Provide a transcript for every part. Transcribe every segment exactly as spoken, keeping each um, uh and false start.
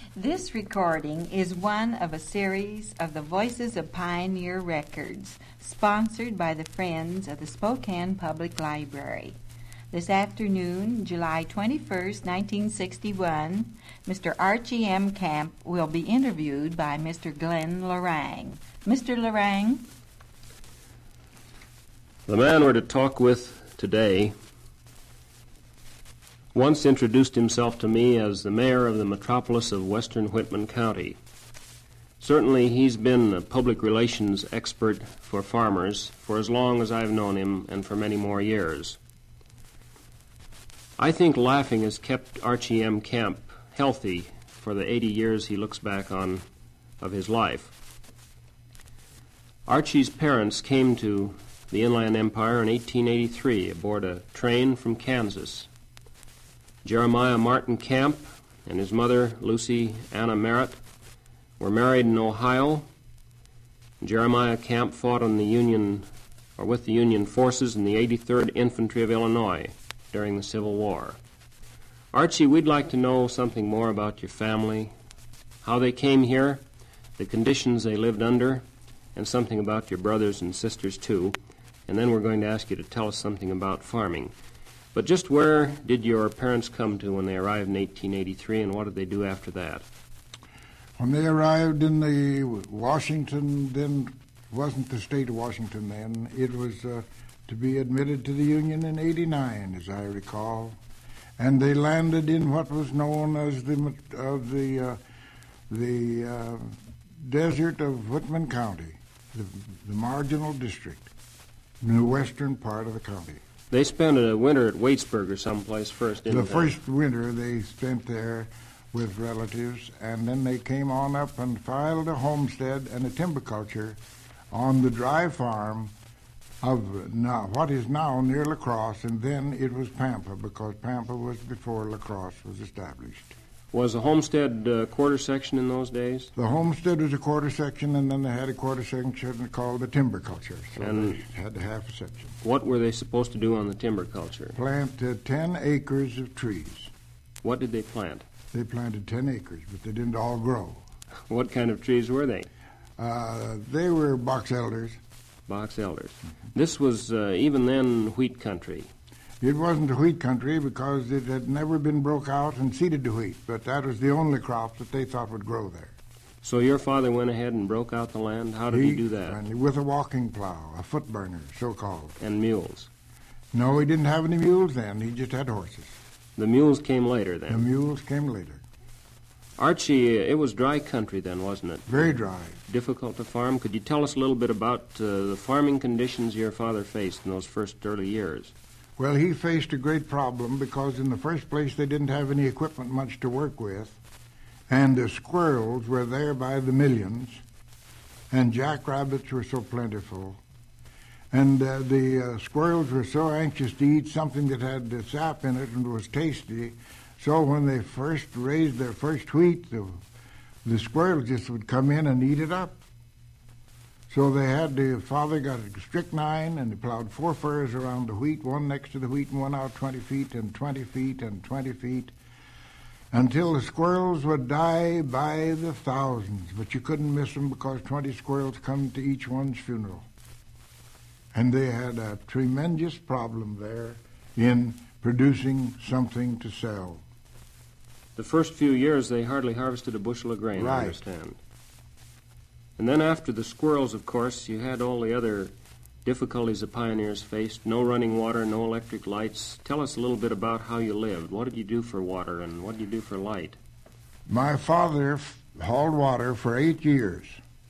This recording is one of a series of the Voices of Pioneer Records, sponsored by the Friends of the Spokane Public Library. This afternoon, July twenty-first, nineteen sixty-one, Mister Archie M. Camp will be interviewed by Mister Glenn Lorang. Mister Lorang? The man we're to talk with today once introduced himself to me as the mayor of the metropolis of western Whitman County. Certainly he's been a public relations expert for farmers for as long as I've known him and for many more years. I think laughing has kept Archie M. Camp healthy for the eighty years he looks back on of his life. Archie's parents came to the Inland Empire in eighteen eighty-three aboard a train from Kansas. Jeremiah Martin Camp and his mother, Lucy Anna Merritt, were married in Ohio. Jeremiah Camp fought on the Union, or with the Union forces in the eighty-third Infantry of Illinois during the Civil War. Archie, we'd like to know something more about your family, how they came here, the conditions they lived under, and something about your brothers and sisters, too. And then we're going to ask you to tell us something about farming. But just where did your parents come to when they arrived in eighteen eighty-three, and what did they do after that? When they arrived in the Washington, then wasn't the state of Washington then, it was uh, to be admitted to the Union in eighty-nine, as I recall. And they landed in what was known as the of the uh, the uh, desert of Whitman County, the, the marginal district in the western part of the county. They spent a winter at Waitsburg or someplace first, didn't the they? The first winter they spent there with relatives, and then they came on up and filed a homestead and a timber culture on the dry farm of now what is now near La Crosse, and then it was Pampa, because Pampa was before La Crosse was established. Was the homestead uh, quarter section in those days? The homestead was a quarter section, and then they had a quarter section called the timber culture, so and they had a half a section. What were they supposed to do on the timber culture? Plant uh, ten acres of trees. What did they plant? They planted ten acres, but they didn't all grow. What kind of trees were they? Uh, they were box elders. Box elders. Mm-hmm. This was, uh, even then, wheat country. It wasn't a wheat country because it had never been broke out and seeded to wheat, but that was the only crop that they thought would grow there. So your father went ahead and broke out the land? How did he, he do that? And with a walking plow, a foot burner, so-called. And mules? No, he didn't have any mules then. He just had horses. The mules came later then? The mules came later. Archie, it was dry country then, wasn't it? Very dry. Difficult to farm. Could you tell us a little bit about uh, the farming conditions your father faced in those first early years? Well, he faced a great problem because in the first place they didn't have any equipment much to work with, and the squirrels were there by the millions, and jackrabbits were so plentiful, and uh, the uh, squirrels were so anxious to eat something that had the sap in it and was tasty. So when they first raised their first wheat, the, the squirrels just would come in and eat it up. So they had, the father got a strychnine, and he plowed four furrows around the wheat, one next to the wheat and one out twenty feet and twenty feet and twenty feet, until the squirrels would die by the thousands. But you couldn't miss them because twenty squirrels come to each one's funeral. And they had a tremendous problem there in producing something to sell. The first few years, they hardly harvested a bushel of grain, right. I understand. And then after the squirrels, of course, you had all the other difficulties the pioneers faced. No running water, no electric lights. Tell us a little bit about how you lived. What did you do for water, and what did you do for light? My father f- hauled water for eight years,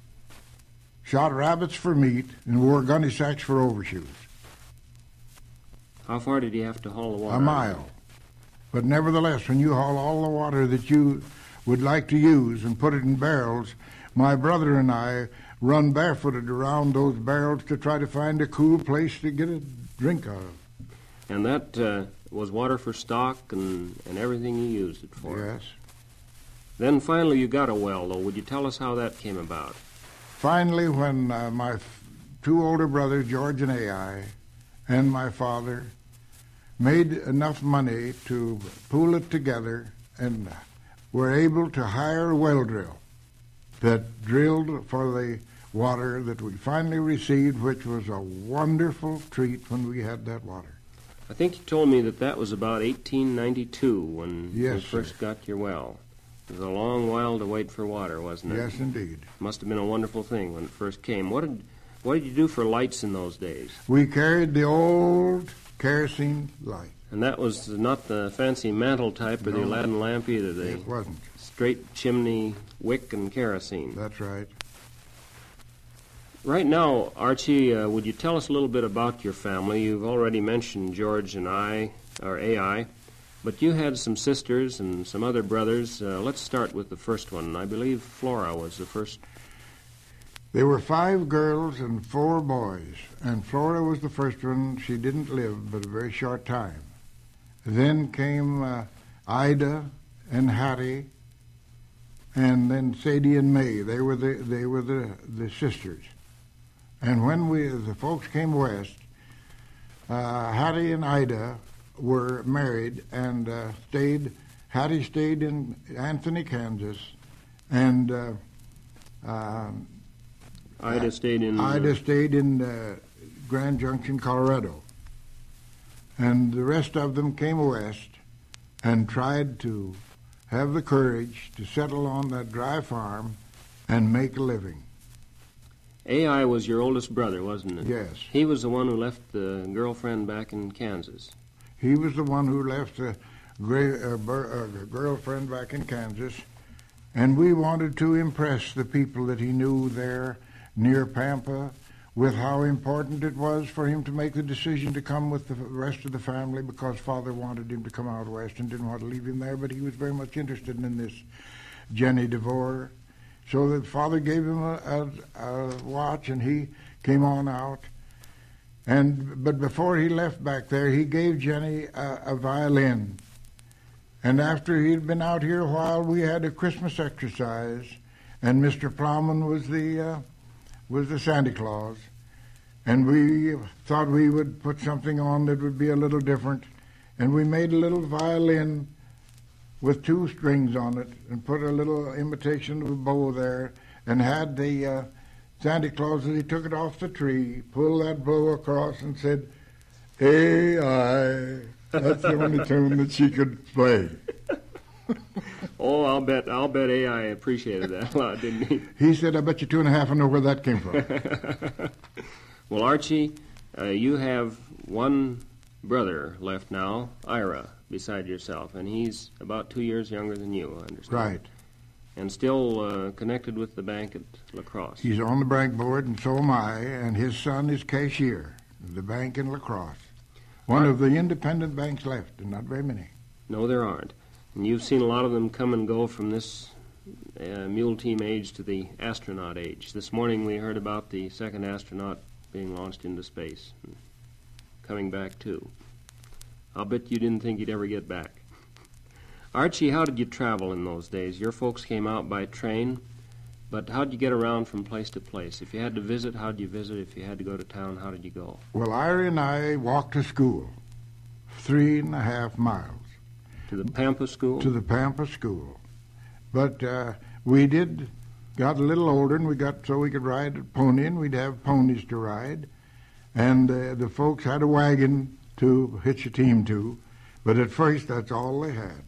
shot rabbits for meat, and wore gunny sacks for overshoes. How far did you have to haul the water? A mile. But nevertheless, when you haul all the water that you would like to use and put it in barrels, my brother and I run barefooted around those barrels to try to find a cool place to get a drink out of. And that uh, was water for stock and, and everything you used it for? Yes. Then finally you got a well, though. Would you tell us how that came about? Finally, when uh, my f- two older brothers, George and A I, and my father made enough money to pool it together and were able to hire a well drill that drilled for the water that we finally received, which was a wonderful treat when we had that water. I think you told me that that was about eighteen ninety-two when Yes, you first sir. got your well. It was a long while to wait for water, wasn't it? Yes, indeed. Must have been a wonderful thing when it first came. What did what did you do for lights in those days? We carried the old kerosene light. And that was not the fancy mantle type or the No. Aladdin lamp either. The It wasn't. straight chimney wick and kerosene. That's right. Right now, Archie, uh, would you tell us a little bit about your family? You've already mentioned George and I, or A I, but you had some sisters and some other brothers. Uh, let's start with the first one. I believe Flora was the first. There were five girls and four boys, and Flora was the first one. She didn't live but a very short time. Then came uh, Ida and Hattie, and then Sadie and May. They were the they were the, the sisters. And when we the folks came west, uh, Hattie and Ida were married and uh, stayed. Hattie stayed in Anthony, Kansas, and uh, uh, Ida stayed in. Ida Uh, stayed in uh, Grand Junction, Colorado. And the rest of them came west and tried to have the courage to settle on that dry farm and make a living. A I was your oldest brother, wasn't it? Yes. He was the one who left the girlfriend back in Kansas. He was the one who left a, gra- a, bur- a girlfriend back in Kansas, and we wanted to impress the people that he knew there near Pampa with how important it was for him to make the decision to come with the rest of the family, because Father wanted him to come out west and didn't want to leave him there, but he was very much interested in this Jenny DeVore. So that Father gave him a, a, a watch, and he came on out. And but before he left back there, he gave Jenny a, a violin. And after he'd been out here a while, we had a Christmas exercise, and Mister Plowman was the uh, was the Santa Claus, and we thought we would put something on that would be a little different, and we made a little violin with two strings on it, and put a little imitation of a bow there, and had the uh, Santa Claus, as he took it off the tree, pull that bow across and said, "A I." That's the only tune that she could play. Oh, I'll bet I'll bet A I appreciated that a lot, didn't he? He said, "I bet you two and a half I know where that came from." Well, Archie, uh, you have one brother left now, Ira, beside yourself, and he's about two years younger than you, I understand. Right. And still uh, connected with the bank at La Crosse. He's on the bank board, and so am I, and his son is cashier of the bank in La Crosse. One of the independent banks left, and not very many. No, there aren't. And you've seen a lot of them come and go from this uh, mule team age to the astronaut age. This morning we heard about the second astronaut being launched into space, and coming back too. I'll bet you didn't think you'd ever get back. Archie, how did you travel in those days? Your folks came out by train, but how did you get around from place to place? If you had to visit, how did you visit? If you had to go to town, how did you go? Well, Ira and I walked to school, three and a half miles. To the Pampa school? To the Pampa school. But uh, we did, got a little older, and we got so we could ride a pony, and we'd have ponies to ride. And uh, the folks had a wagon to hitch a team to, but at first that's all they had.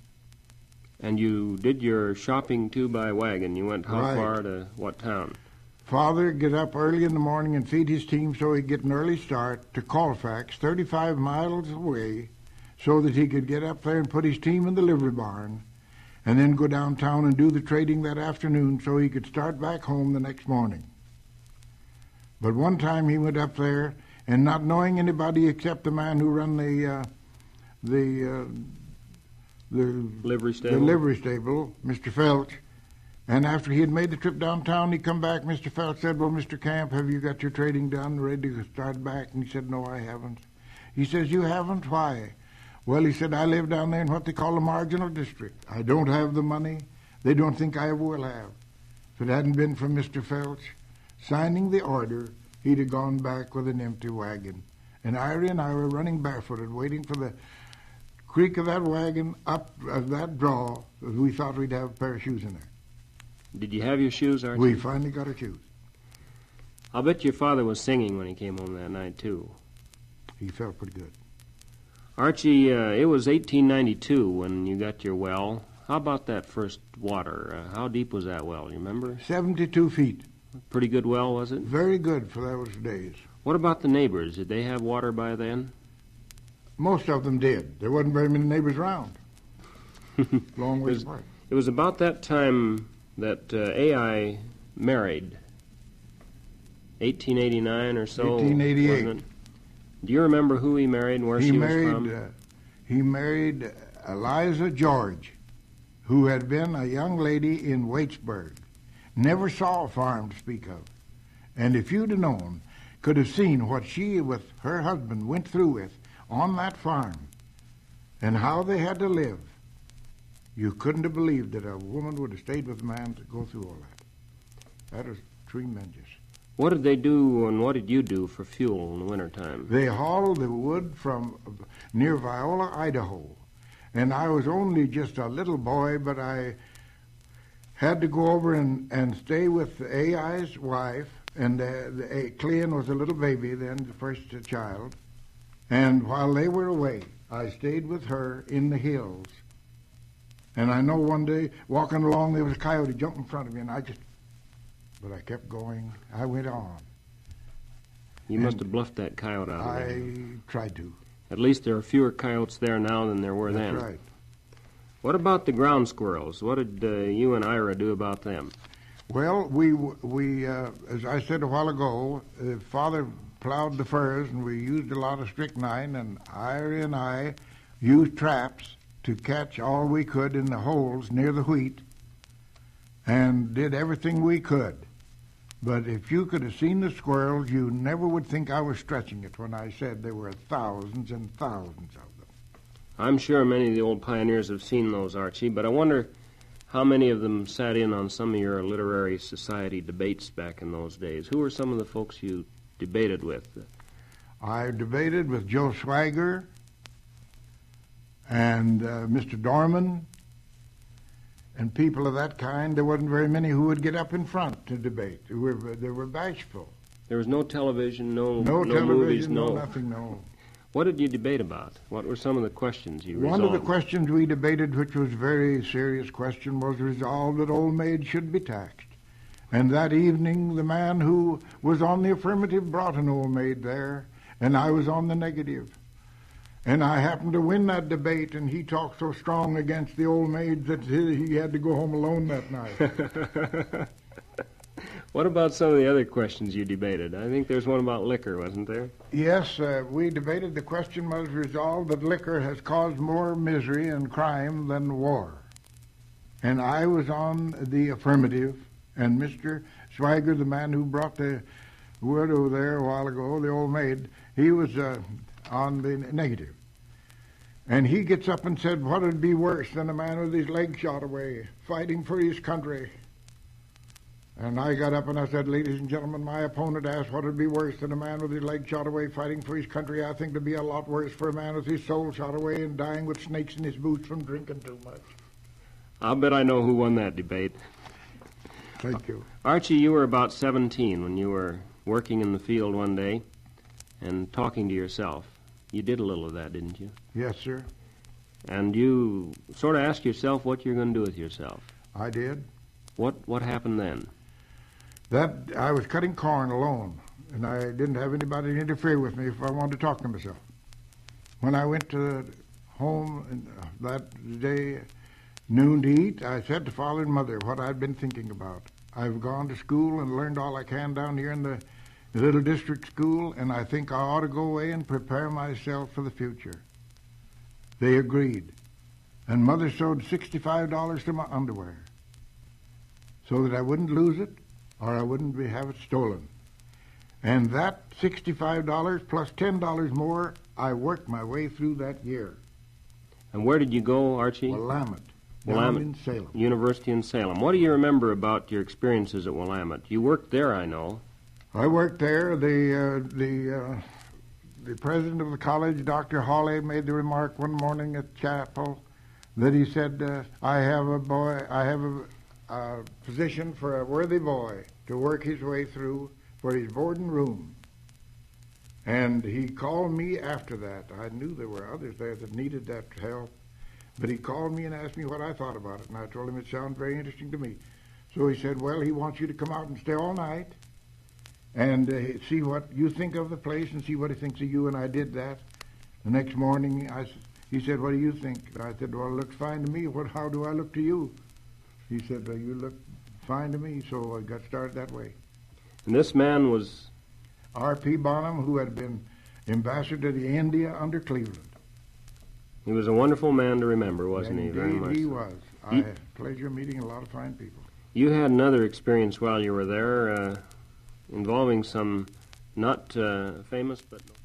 And you did your shopping too by wagon. You went how Right. far to what town? Father'd get up early in the morning and feed his team so he'd get an early start to Colfax, thirty-five miles away, so that he could get up there and put his team in the livery barn, and then go downtown and do the trading that afternoon so he could start back home the next morning. But one time he went up there, and not knowing anybody except the man who run the uh, the uh, the Livery stable? the livery stable, Mister Felch. And after he had made the trip downtown, he come back. Mister Felch said, "Well, Mister Camp, have you got your trading done, ready to start back?" And he said, "No, I haven't." He says, "You haven't? Why?" Well, he said, "I live down there in what they call the marginal district. I don't have the money. They don't think I will have." If it hadn't been for Mister Felch signing the order, he'd have gone back with an empty wagon. And Irie and I were running barefooted, waiting for the creak of that wagon, up of that draw, we thought we'd have a pair of shoes in there. Did you have your shoes, Archie? We finally got our shoes. I'll bet your father was singing when he came home that night, too. He felt pretty good. Archie, uh, it was eighteen ninety-two when you got your well. How about that first water? Uh, how deep was that well, you remember? seventy-two feet. Pretty good well, was it? Very good for those days. What about the neighbors? Did they have water by then? Most of them did. There wasn't very many neighbors around. Long ways was, apart. It was about that time that uh, A I married. eighteen eighty-nine or so. eighteen eighty-eight. Wasn't it? Do you remember who he married and where He she married. was from? Uh, he married Eliza George, who had been a young lady in Waitsburg. Never saw a farm to speak of, and if you'd have known, could have seen what she with her husband went through with on that farm, and how they had to live. You couldn't have believed that a woman would have stayed with a man to go through all that. That was tremendous. What did they do and what did you do for fuel in the wintertime? They hauled the wood from near Viola, Idaho. And I was only just a little boy, but I had to go over and, and stay with A I's wife. And uh, the, uh, Clean was a little baby then, the first child. And while they were away, I stayed with her in the hills. And I know one day, walking along, there was a coyote jump in front of me, and I just... But I kept going. I went on. You must have bluffed that coyote out of I there. tried to. At least there are fewer coyotes there now than there were That's then. right. What about the ground squirrels? What did uh, you and Ira do about them? Well, we, we uh, as I said a while ago, uh, Father plowed the furrows, and we used a lot of strychnine, and Ira and I used traps to catch all we could in the holes near the wheat, and did everything we could. But if you could have seen the squirrels, you never would think I was stretching it when I said there were thousands and thousands of them. I'm sure many of the old pioneers have seen those, Archie, but I wonder how many of them sat in on some of your literary society debates back in those days. Who were some of the folks you debated with? I debated with Joe Swagger and uh, Mister Dorman and people of that kind. There wasn't very many who would get up in front to debate. They were, they were bashful. There was no television, no, No, no television, movies, no, no nothing, no. What did you debate about? What were some of the questions you One resolved? of the questions we debated, which was a very serious question, was resolved that old maids should be taxed. And that evening, the man who was on the affirmative brought an old maid there, and I was on the negative. And I happened to win that debate, and he talked so strong against the old maids that he had to go home alone that night. What about some of the other questions you debated? I think there's one about liquor, wasn't there? Yes, uh, we debated. The question was resolved that liquor has caused more misery and crime than war. And I was on the affirmative, and Mister Swigert, the man who brought the word over there a while ago, the old maid, he was uh, on the negative. And he gets up and said, what would be worse than a man with his leg shot away, fighting for his country? And I got up and I said, ladies and gentlemen, my opponent asked what would be worse than a man with his leg shot away fighting for his country. I think it'd be a lot worse for a man with his soul shot away and dying with snakes in his boots from drinking too much. I'll bet I know who won that debate. Thank you. Archie, you were about seventeen when you were working in the field one day and talking to yourself. You did a little of that, didn't you? Yes, sir. And you sort of asked yourself what you're going to do with yourself. I did. What what happened then? That I was cutting corn alone, and I didn't have anybody to interfere with me if I wanted to talk to myself. When I went to home and, uh, that day, noon to eat, I said to Father and Mother what I'd been thinking about. I've gone to school and learned all I can down here in the, the little district school, and I think I ought to go away and prepare myself for the future. They agreed, and Mother sewed sixty-five dollars to my underwear so that I wouldn't lose it or I wouldn't be, have it stolen. And that sixty-five dollars plus ten dollars more, I worked my way through that year. And where did you go, Archie? Willamette, down Willamette in Salem. University in Salem. What do you remember about your experiences at Willamette? You worked there, I know. I worked there. The uh, the uh, the president of the college, Doctor Hawley, made the remark one morning at chapel that he said, uh, I have a boy, I have a, a position for a worthy boy to work his way through for his board and room. And he called me after that. I knew there were others there that needed that help, but he called me and asked me what I thought about it, and I told him it sounded very interesting to me. So he said, well, he wants you to come out and stay all night and uh, see what you think of the place and see what he thinks of you, and I did that. The next morning, I, he said, what do you think? And I said, well, it looks fine to me. What? How do I look to you? He said, well, you look fine to me, so I got started that way. And this man was... R P Bonham, who had been ambassador to India under Cleveland. He was a wonderful man to remember, wasn't he? Very much. Indeed he so. was. I He- had pleasure meeting a lot of fine people. You had another experience while you were there uh, involving some not uh, famous but...